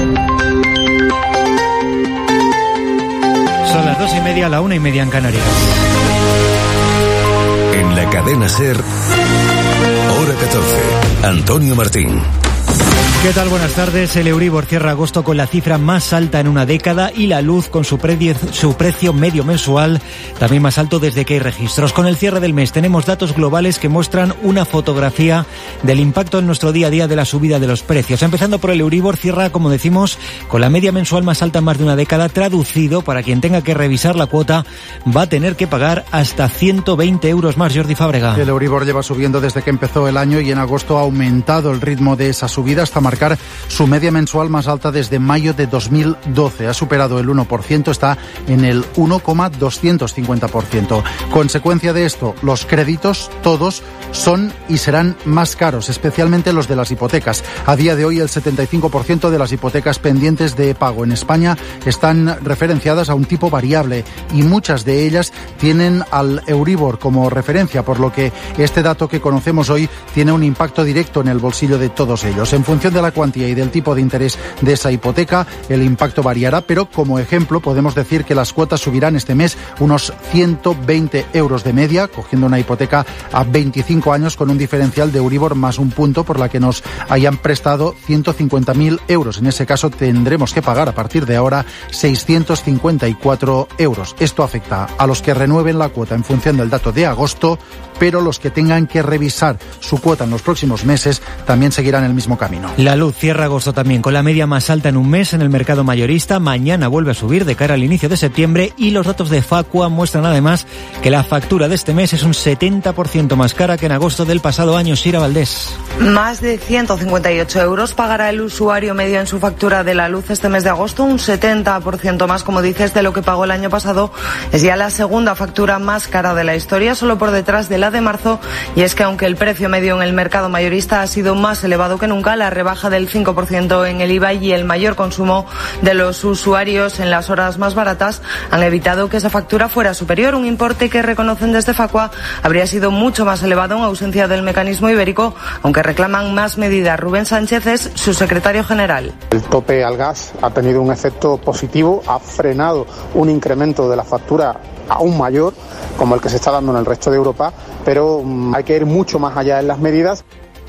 Son las 2:30, la 1:30 en Canarias. En la cadena SER, hora 14, Antonio Martín. ¿Qué tal? Buenas tardes. El Euribor cierra agosto con la cifra más alta en una década y la luz con su precio medio mensual también más alto desde que hay registros. Con el cierre del mes tenemos datos globales que muestran una fotografía del impacto en nuestro día a día de la subida de los precios. Empezando por el Euribor, cierra, como decimos, con la media mensual más alta en más de una década. Traducido, para quien tenga que revisar la cuota, va a tener que pagar hasta 120 euros más. Jordi Fábrega. El Euribor lleva subiendo desde que empezó el año y en agosto ha aumentado el ritmo de esa subida hasta marcar su media mensual más alta desde mayo de 2012. Ha superado el 1%, está en el 1,250%. Consecuencia de esto, los créditos, todos, son y serán más caros, especialmente los de las hipotecas. A día de hoy, el 75% de las hipotecas pendientes de pago en España están referenciadas a un tipo variable y muchas de ellas tienen al Euribor como referencia, por lo que este dato que conocemos hoy tiene un impacto directo en el bolsillo de todos ellos. En función de la cuantía y del tipo de interés de esa hipoteca, el impacto variará, pero como ejemplo podemos decir que las cuotas subirán este mes unos 120 euros de media, cogiendo una hipoteca a 25 años con un diferencial de Euribor más un punto por la que nos hayan prestado 150.000 euros. En ese caso tendremos que pagar a partir de ahora 654 euros. Esto afecta a los que renueven la cuota en función del dato de agosto, pero los que tengan que revisar su cuota en los próximos meses también seguirán el mismo camino. La luz cierra agosto también con la media más alta en un mes en el mercado mayorista. Mañana vuelve a subir de cara al inicio de septiembre y los datos de Facua muestran además que la factura de este mes es un 70% más cara que en agosto del pasado año. Sira Valdés. Más de 158 euros pagará el usuario medio en su factura de la luz este mes de agosto, un 70% más, como dices, de lo que pagó el año pasado. Es ya la segunda factura más cara de la historia, solo por detrás de la de marzo, y es que aunque el precio medio en el mercado mayorista ha sido más elevado que nunca, la rebaja del 5% en el IVA y el mayor consumo de los usuarios en las horas más baratas han evitado que esa factura fuera superior, un importe que reconocen desde Facua habría sido mucho más elevado en ausencia del mecanismo ibérico, aunque reclaman más medidas. Rubén Sánchez es su secretario general. El tope al gas ha tenido un efecto positivo, ha frenado un incremento de la factura aún mayor, como el que se está dando en el resto de Europa, pero hay que ir mucho más allá en las medidas.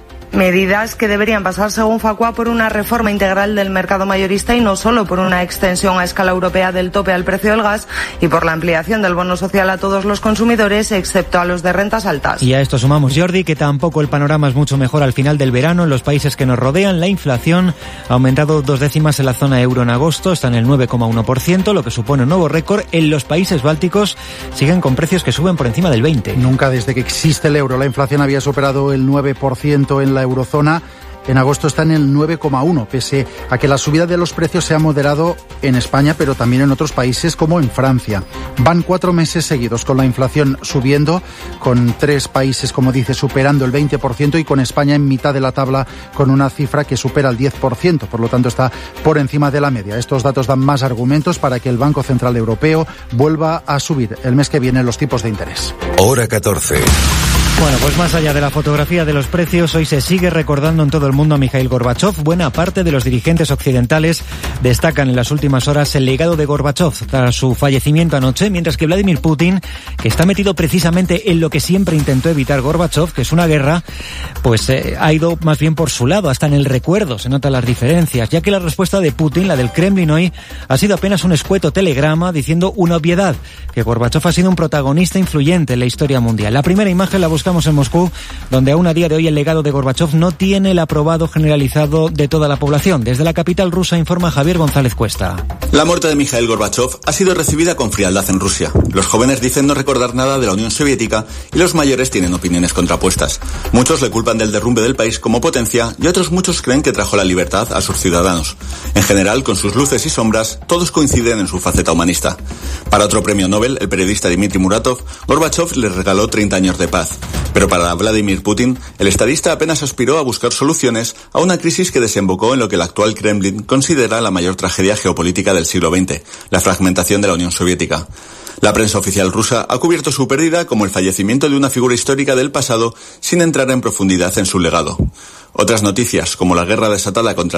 Medidas que deberían pasar, según Facua, por una reforma integral del mercado mayorista y no solo por una extensión a escala europea del tope al precio del gas y por la ampliación del bono social a todos los consumidores, excepto a los de rentas altas. Y a esto sumamos, Jordi, que tampoco el panorama es mucho mejor al final del verano. En los países que nos rodean, la inflación ha aumentado 2 décimas en la zona euro en agosto, está en el 9,1%, lo que supone un nuevo récord. En los países bálticos siguen con precios que suben por encima del 20%. Nunca desde que existe el euro la inflación había superado el 9% en la eurozona. En agosto está en el 9,1%, pese a que la subida de los precios se ha moderado en España, pero también en otros países como en Francia. Van 4 meses seguidos con la inflación subiendo, con 3 países, como dice, superando el 20% y con España en mitad de la tabla con una cifra que supera el 10%, por lo tanto está por encima de la media. Estos datos dan más argumentos para que el Banco Central Europeo vuelva a subir el mes que viene los tipos de interés. Hora 14. Bueno, pues más allá de la fotografía de los precios, hoy se sigue recordando en todo el mundo a Mikhail Gorbachov. Buena parte de los dirigentes occidentales destacan en las últimas horas el legado de Gorbachov tras su fallecimiento anoche, mientras que Vladimir Putin, que está metido precisamente en lo que siempre intentó evitar Gorbachov, que es una guerra, pues ha ido más bien por su lado, hasta en el recuerdo se notan las diferencias, ya que la respuesta de Putin, la del Kremlin hoy, ha sido apenas un escueto telegrama diciendo una obviedad, que Gorbachov ha sido un protagonista influyente en la historia mundial. La primera imagen la buscamos en Moscú, donde aún a día de hoy el legado de Gorbachov no tiene el aprobado generalizado de toda la población. Desde la capital rusa informa Javier González Cuesta. La muerte de Mikhail Gorbachov ha sido recibida con frialdad en Rusia. Los jóvenes dicen no recordar nada de la Unión Soviética y los mayores tienen opiniones contrapuestas. Muchos le culpan del derrumbe del país como potencia y otros muchos creen que trajo la libertad a sus ciudadanos. En general, con sus luces y sombras, todos coinciden en su faceta humanista. Para otro premio Nobel, el periodista Dmitry Muratov, Gorbachov le regaló 30 años de paz. Pero para Vladimir Putin, el estadista apenas aspiró a buscar soluciones a una crisis que desembocó en lo que el actual Kremlin considera la mayor tragedia geopolítica del siglo XX, la fragmentación de la Unión Soviética. La prensa oficial rusa ha cubierto su pérdida como el fallecimiento de una figura histórica del pasado sin entrar en profundidad en su legado. Otras noticias, como la guerra desatada contra